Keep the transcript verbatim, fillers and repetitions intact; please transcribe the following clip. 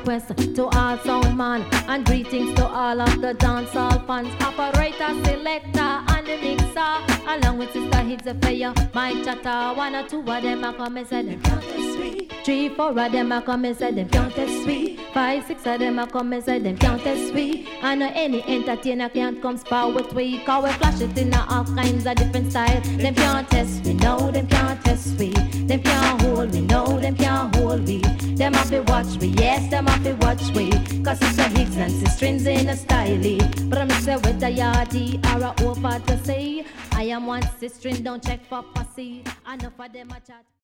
request to all sound man, and greetings to all of the dancehall fans. Operator, selector, and the mixer, along with Sister Hits a Fire, my chatter. One or two of them a come and say them count as sweet. Three, four of them a come and say them count as sweet. Five, six of them a come and say them count as sweet. And uh, any entertainer can't come spar with we, cause we flash it in uh, all kinds of different styles. Them can't test we, no, them can't test we. Them can't hold me, no, them can't hold we. Them have to watch me, yes, them have to watch we. Cause Sister Higgs and Sistrins in a style. But I'm say whether yardy or a over to say, I am one sistrin, don't check for pussy. Enough of them a chat.